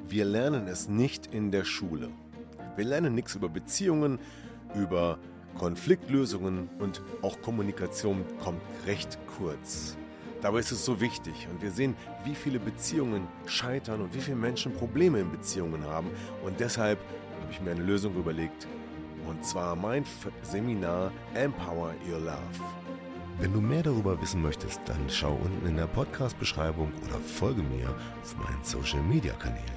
Wir lernen es nicht in der Schule. Wir lernen nichts über Beziehungen, über Konfliktlösungen und auch Kommunikation kommt recht kurz. Dabei ist es so wichtig und wir sehen, wie viele Beziehungen scheitern und wie viele Menschen Probleme in Beziehungen haben. Und deshalb habe ich mir eine Lösung überlegt, und zwar mein Seminar Empower Your Love. Wenn du mehr darüber wissen möchtest, dann schau unten in der Podcast-Beschreibung oder folge mir auf meinen Social-Media-Kanälen.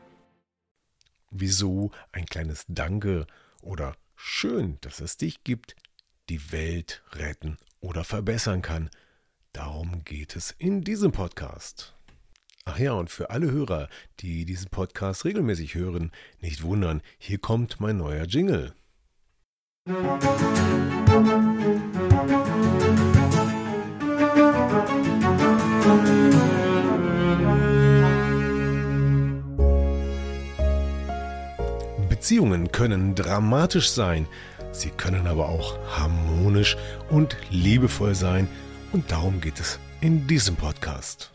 Wieso ein kleines Danke oder schön, dass es dich gibt, die Welt retten oder verbessern kann. Darum geht es in diesem Podcast. Ach ja, und für alle Hörer, die diesen Podcast regelmäßig hören, nicht wundern, hier kommt mein neuer Jingle. Beziehungen können dramatisch sein, sie können aber auch harmonisch und liebevoll sein und darum geht es in diesem Podcast.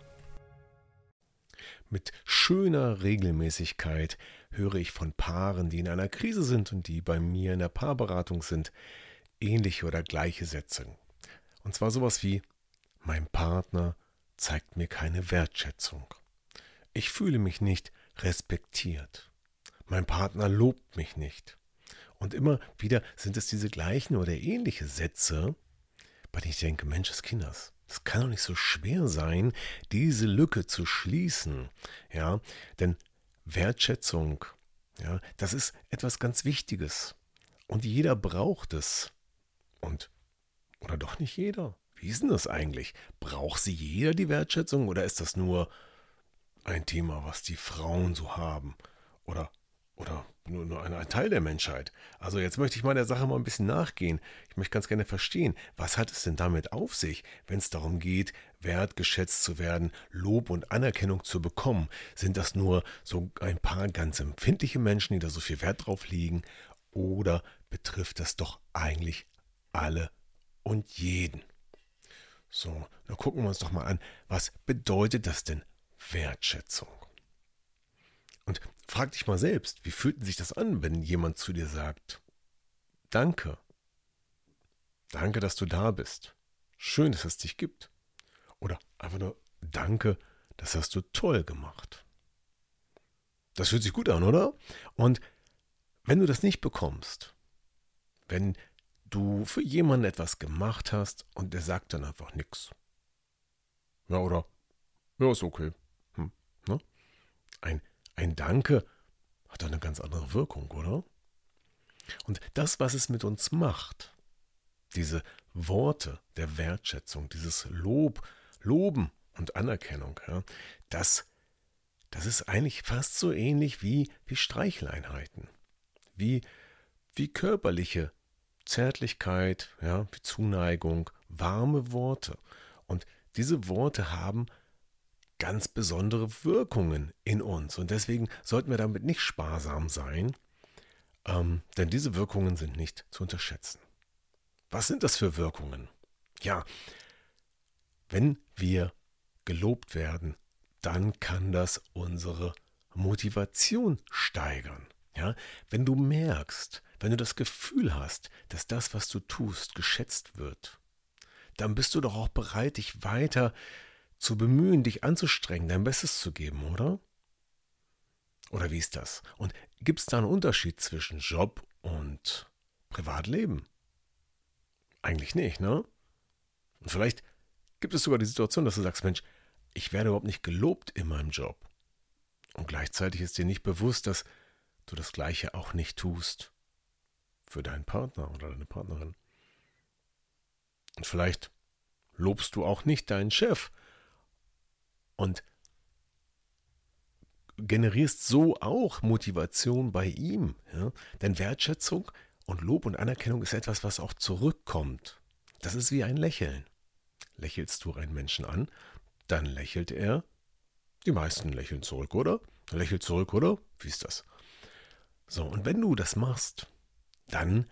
Mit schöner Regelmäßigkeit höre ich von Paaren, die in einer Krise sind und die bei mir in der Paarberatung sind, ähnliche oder gleiche Sätze. Und zwar sowas wie: Mein Partner zeigt mir keine Wertschätzung. Ich fühle mich nicht respektiert. Mein Partner lobt mich nicht. Und immer wieder sind es diese gleichen oder ähnliche Sätze, bei denen ich denke, Mensch des Kinders, das kann doch nicht so schwer sein, diese Lücke zu schließen. Ja, denn Wertschätzung, ja, das ist etwas ganz Wichtiges. Und jeder braucht es. Oder doch nicht jeder? Wie ist denn das eigentlich? Braucht sie jeder die Wertschätzung oder ist das nur ein Thema, was die Frauen so haben? Oder nur ein Teil der Menschheit. Also jetzt möchte ich mal der Sache mal ein bisschen nachgehen. Ich möchte ganz gerne verstehen, was hat es denn damit auf sich, wenn es darum geht, wertgeschätzt zu werden, Lob und Anerkennung zu bekommen? Sind das nur so ein paar ganz empfindliche Menschen, die da so viel Wert drauf legen? Oder betrifft das doch eigentlich alle und jeden? So, dann gucken wir uns doch mal an, was bedeutet das denn Wertschätzung? Und frag dich mal selbst, wie fühlt sich das an, wenn jemand zu dir sagt: Danke. Danke, dass du da bist. Schön, dass es dich gibt. Oder einfach nur: Danke, das hast du toll gemacht. Das fühlt sich gut an, oder? Und wenn du das nicht bekommst, wenn du für jemanden etwas gemacht hast und der sagt dann einfach nichts. Ja, oder? Ja, ist okay. Ne? Ein Danke hat eine ganz andere Wirkung, oder? Und das, was es mit uns macht, diese Worte der Wertschätzung, dieses Loben und Anerkennung, ja, das ist eigentlich fast so ähnlich wie Streicheleinheiten, wie körperliche Zärtlichkeit, ja, wie Zuneigung, warme Worte. Und diese Worte haben ganz besondere Wirkungen in uns. Und deswegen sollten wir damit nicht sparsam sein, denn diese Wirkungen sind nicht zu unterschätzen. Was sind das für Wirkungen? Ja, wenn wir gelobt werden, dann kann das unsere Motivation steigern. Ja, wenn du merkst, wenn du das Gefühl hast, dass das, was du tust, geschätzt wird, dann bist du doch auch bereit, dich weiter zu bemühen, dich anzustrengen, dein Bestes zu geben, oder? Oder wie ist das? Und gibt es da einen Unterschied zwischen Job und Privatleben? Eigentlich nicht, ne? Und vielleicht gibt es sogar die Situation, dass du sagst: Mensch, ich werde überhaupt nicht gelobt in meinem Job. Und gleichzeitig ist dir nicht bewusst, dass du das Gleiche auch nicht tust für deinen Partner oder deine Partnerin. Und vielleicht lobst du auch nicht deinen Chef und generierst so auch Motivation bei ihm. Ja? Denn Wertschätzung und Lob und Anerkennung ist etwas, was auch zurückkommt. Das ist wie ein Lächeln. Lächelst du einen Menschen an, dann lächelt er. Die meisten lächeln zurück, oder? Er lächelt zurück, oder? Wie ist das? So, und wenn du das machst, dann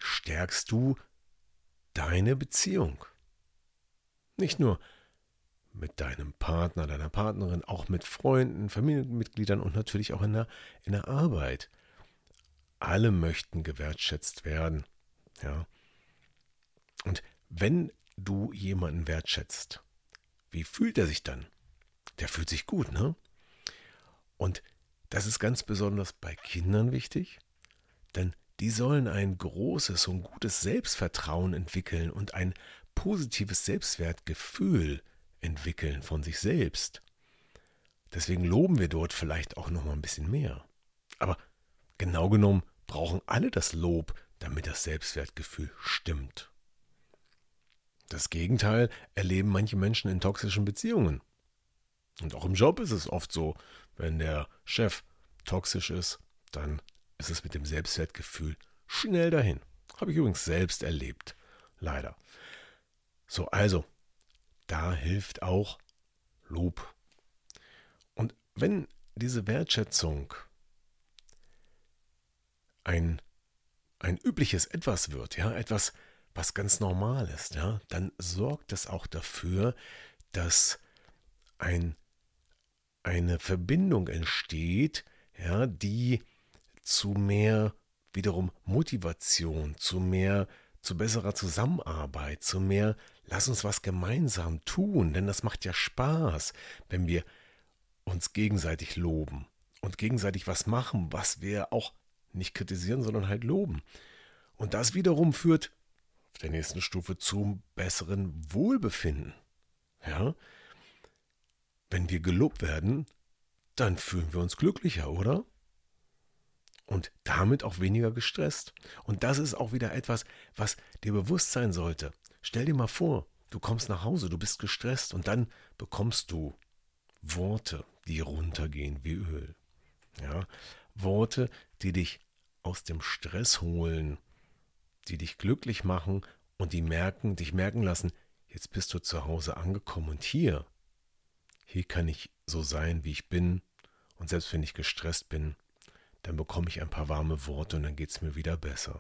stärkst du deine Beziehung. Nicht nur mit deinem Partner, deiner Partnerin, auch mit Freunden, Familienmitgliedern und natürlich auch in der Arbeit. Alle möchten gewertschätzt werden. Ja. Und wenn du jemanden wertschätzt, wie fühlt er sich dann? Der fühlt sich gut, ne? Und das ist ganz besonders bei Kindern wichtig, denn die sollen ein großes und gutes Selbstvertrauen entwickeln und ein positives Selbstwertgefühl entwickeln von sich selbst. Deswegen loben wir dort vielleicht auch noch mal ein bisschen mehr. Aber genau genommen brauchen alle das Lob, damit das Selbstwertgefühl stimmt. Das Gegenteil erleben manche Menschen in toxischen Beziehungen. Und auch im Job ist es oft so, wenn der Chef toxisch ist, dann ist es mit dem Selbstwertgefühl schnell dahin. Habe ich übrigens selbst erlebt. Leider. So, also, da hilft auch Lob. Und wenn diese Wertschätzung ein übliches Etwas wird, ja, etwas, was ganz normal ist, ja, dann sorgt das auch dafür, dass eine Verbindung entsteht, ja, die zu mehr wiederum Motivation, zu besserer Zusammenarbeit, zu mehr, lass uns was gemeinsam tun, denn das macht ja Spaß, wenn wir uns gegenseitig loben und gegenseitig was machen, was wir auch nicht kritisieren, sondern halt loben. Und das wiederum führt auf der nächsten Stufe zum besseren Wohlbefinden. Ja? Wenn wir gelobt werden, dann fühlen wir uns glücklicher, oder? Und damit auch weniger gestresst. Und das ist auch wieder etwas, was dir bewusst sein sollte. Stell dir mal vor, du kommst nach Hause, du bist gestresst und dann bekommst du Worte, die runtergehen wie Öl. Ja? Worte, die dich aus dem Stress holen, die dich glücklich machen und dich merken lassen, jetzt bist du zu Hause angekommen und hier kann ich so sein, wie ich bin. Und selbst wenn ich gestresst bin, dann bekomme ich ein paar warme Worte und dann geht es mir wieder besser.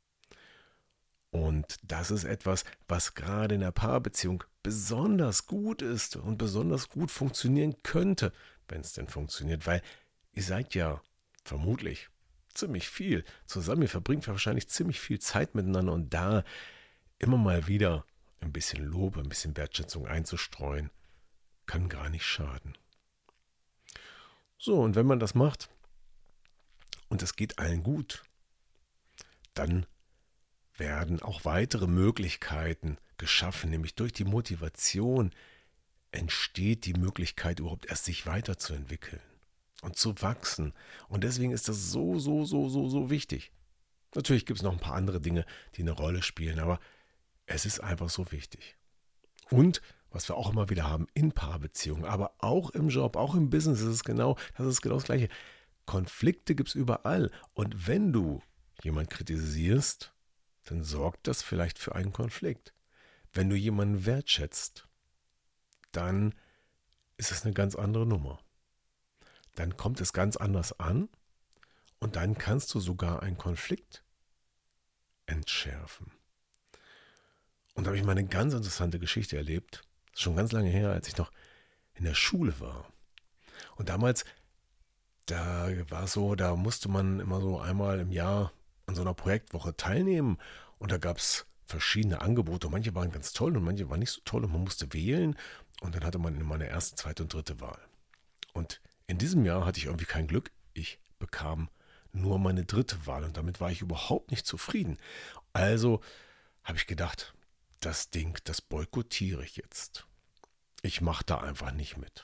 Und das ist etwas, was gerade in der Paarbeziehung besonders gut ist und besonders gut funktionieren könnte, wenn es denn funktioniert, weil ihr seid ja vermutlich ziemlich viel zusammen. Ihr verbringt wahrscheinlich ziemlich viel Zeit miteinander und da immer mal wieder ein bisschen Lob, ein bisschen Wertschätzung einzustreuen, kann gar nicht schaden. So, und wenn man das macht und es geht allen gut, dann werden auch weitere Möglichkeiten geschaffen, nämlich durch die Motivation entsteht die Möglichkeit überhaupt erst sich weiterzuentwickeln und zu wachsen. Und deswegen ist das so wichtig. Natürlich gibt es noch ein paar andere Dinge, die eine Rolle spielen, aber es ist einfach so wichtig. Und was wir auch immer wieder haben in Paarbeziehungen, aber auch im Job, auch im Business ist es genau das Gleiche. Konflikte gibt es überall. Und wenn du jemanden kritisierst, dann sorgt das vielleicht für einen Konflikt. Wenn du jemanden wertschätzt, dann ist es eine ganz andere Nummer. Dann kommt es ganz anders an und dann kannst du sogar einen Konflikt entschärfen. Und da habe ich mal eine ganz interessante Geschichte erlebt. Das ist schon ganz lange her, als ich noch in der Schule war. Und damals, da war es so, da musste man immer so einmal im Jahr an so einer Projektwoche teilnehmen. Und da gab es verschiedene Angebote. Manche waren ganz toll und manche waren nicht so toll. Und man musste wählen. Und dann hatte man immer eine erste, zweite und dritte Wahl. Und in diesem Jahr hatte ich irgendwie kein Glück. Ich bekam nur meine dritte Wahl. Und damit war ich überhaupt nicht zufrieden. Also habe ich gedacht, das Ding, das boykottiere ich jetzt. Ich mache da einfach nicht mit.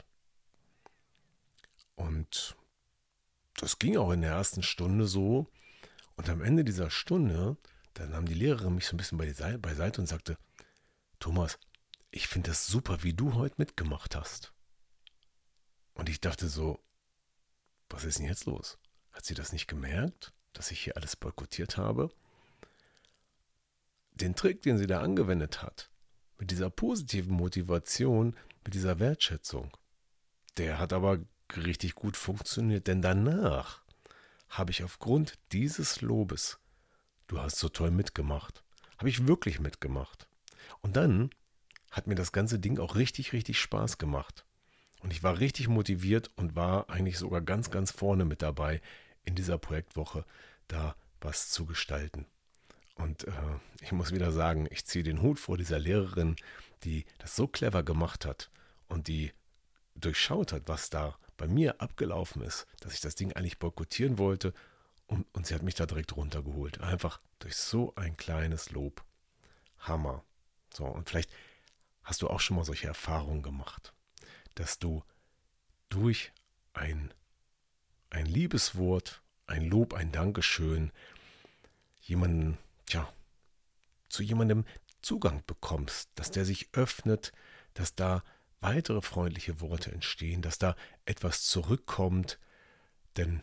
Und das ging auch in der ersten Stunde so. Und am Ende dieser Stunde, dann nahm die Lehrerin mich so ein bisschen beiseite und sagte, Thomas, ich finde das super, wie du heute mitgemacht hast. Und ich dachte so, was ist denn jetzt los? Hat sie das nicht gemerkt, dass ich hier alles boykottiert habe? Den Trick, den sie da angewendet hat, mit dieser positiven Motivation, mit dieser Wertschätzung, der hat aber richtig gut funktioniert, denn danach habe ich aufgrund dieses Lobes, du hast so toll mitgemacht, habe ich wirklich mitgemacht. Und dann hat mir das ganze Ding auch richtig, richtig Spaß gemacht. Und ich war richtig motiviert und war eigentlich sogar ganz, ganz vorne mit dabei, in dieser Projektwoche da was zu gestalten. Und ich muss wieder sagen, ich ziehe den Hut vor dieser Lehrerin, die das so clever gemacht hat und die durchschaut hat, was da bei mir abgelaufen ist, dass ich das Ding eigentlich boykottieren wollte und sie hat mich da direkt runtergeholt. Einfach durch so ein kleines Lob. Hammer. So, und vielleicht hast du auch schon mal solche Erfahrungen gemacht, dass du durch ein Liebeswort, ein Lob, ein Dankeschön jemanden, zu jemandem Zugang bekommst, dass der sich öffnet, dass da weitere freundliche Worte entstehen, dass da etwas zurückkommt, denn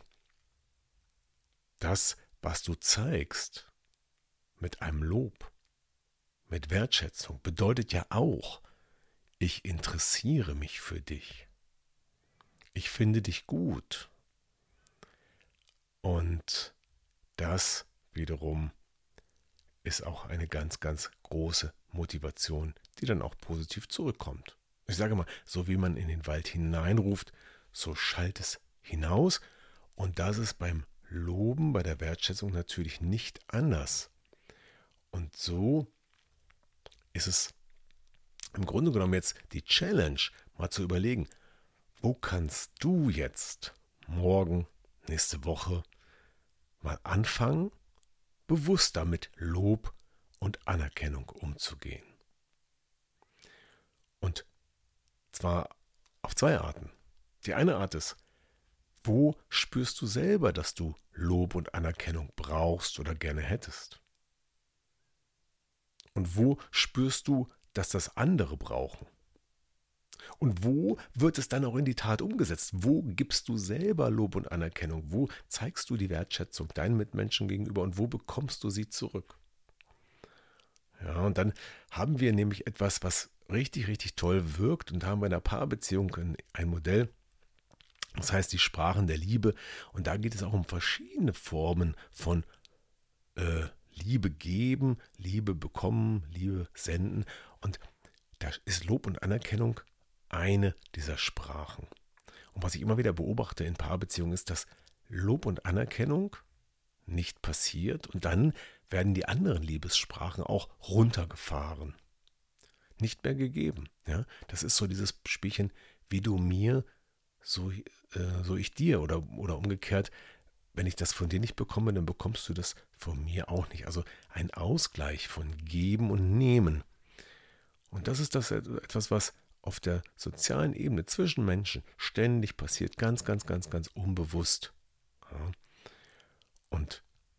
das, was du zeigst mit einem Lob, mit Wertschätzung, bedeutet ja auch, ich interessiere mich für dich. Ich finde dich gut. Und das wiederum ist auch eine ganz, ganz große Motivation, die dann auch positiv zurückkommt. Ich sage mal, so wie man in den Wald hineinruft, so schallt es hinaus. Und das ist beim Loben, bei der Wertschätzung natürlich nicht anders. Und so ist es im Grunde genommen jetzt die Challenge, mal zu überlegen, wo kannst du jetzt morgen, nächste Woche mal anfangen, bewusster mit Lob und Anerkennung umzugehen. Und zwar auf zwei Arten. Die eine Art ist, wo spürst du selber, dass du Lob und Anerkennung brauchst oder gerne hättest? Und wo spürst du, dass das andere brauchen? Und wo wird es dann auch in die Tat umgesetzt? Wo gibst du selber Lob und Anerkennung? Wo zeigst du die Wertschätzung deinen Mitmenschen gegenüber und wo bekommst du sie zurück? Ja, und dann haben wir nämlich etwas, was richtig, richtig toll wirkt und haben bei einer Paarbeziehung ein Modell, das heißt die Sprachen der Liebe. Und da geht es auch um verschiedene Formen von Liebe geben, Liebe bekommen, Liebe senden. Und da ist Lob und Anerkennung eine dieser Sprachen. Und was ich immer wieder beobachte in Paarbeziehungen ist, dass Lob und Anerkennung nicht passiert und dann werden die anderen Liebessprachen auch runtergefahren. Nicht mehr gegeben. Ja? Das ist so dieses Spielchen, wie du mir, so ich dir oder umgekehrt, wenn ich das von dir nicht bekomme, dann bekommst du das von mir auch nicht. Also ein Ausgleich von Geben und Nehmen. Und das ist etwas, was auf der sozialen Ebene zwischen Menschen ständig passiert, ganz, ganz, ganz, ganz unbewusst. Ja. Und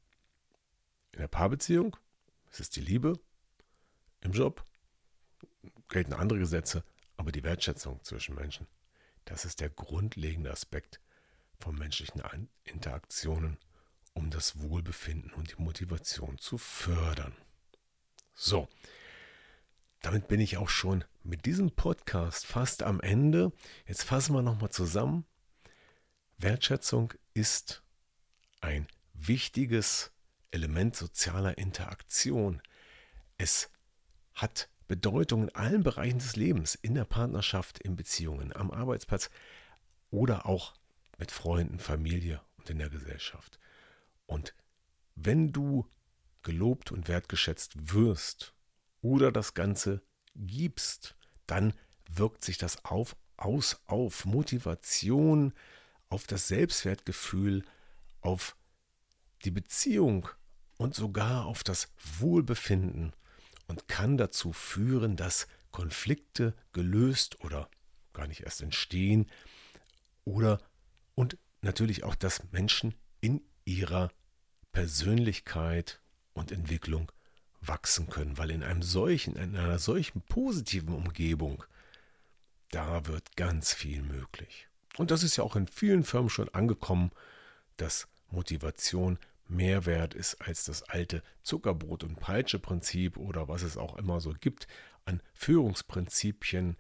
in der Paarbeziehung ist es die Liebe, im Job gelten andere Gesetze, aber die Wertschätzung zwischen Menschen, das ist der grundlegende Aspekt von menschlichen Interaktionen, um das Wohlbefinden und die Motivation zu fördern. So, damit bin ich auch schon mit diesem Podcast fast am Ende. Jetzt fassen wir nochmal zusammen. Wertschätzung ist ein wichtiges Element sozialer Interaktion. Es hat Bedeutung in allen Bereichen des Lebens, in der Partnerschaft, in Beziehungen, am Arbeitsplatz oder auch mit Freunden, Familie und in der Gesellschaft. Und wenn du gelobt und wertgeschätzt wirst oder das Ganze gibst, dann wirkt sich das auf Motivation, auf das Selbstwertgefühl, auf die Beziehung und sogar auf das Wohlbefinden und kann dazu führen, dass Konflikte gelöst oder gar nicht erst entstehen und natürlich auch, dass Menschen in ihrer Persönlichkeit und Entwicklung wachsen können, weil in einer solchen positiven Umgebung, da wird ganz viel möglich. Und das ist ja auch in vielen Firmen schon angekommen, dass Motivation mehr wert ist als das alte Zuckerbrot- und Peitsche-Prinzip oder was es auch immer so gibt an Führungsprinzipien,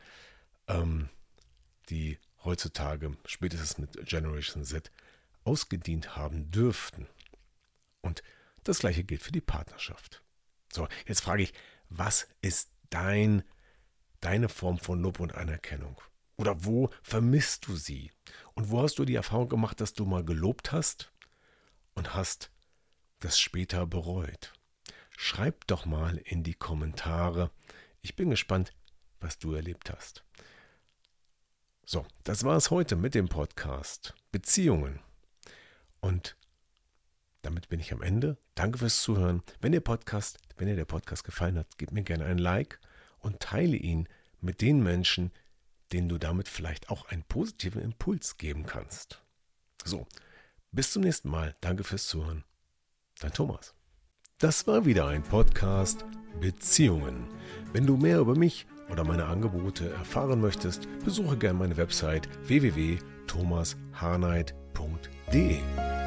die heutzutage spätestens mit Generation Z ausgedient haben dürften. Und das gleiche gilt für die Partnerschaft. So, jetzt frage ich, was ist dein deine Form von Lob und Anerkennung? Oder wo vermisst du sie? Und wo hast du die Erfahrung gemacht, dass du mal gelobt hast und hast das später bereut? Schreib doch mal in die Kommentare. Ich bin gespannt, was du erlebt hast. So, das war es heute mit dem Podcast Beziehungen. Und damit bin ich am Ende. Danke fürs Zuhören. Wenn dir der Podcast gefallen hat, gib mir gerne ein Like und teile ihn mit den Menschen, denen du damit vielleicht auch einen positiven Impuls geben kannst. So, bis zum nächsten Mal. Danke fürs Zuhören. Dein Thomas. Das war wieder ein Podcast Beziehungen. Wenn du mehr über mich oder meine Angebote erfahren möchtest, besuche gerne meine Website www.thomasharnight.de.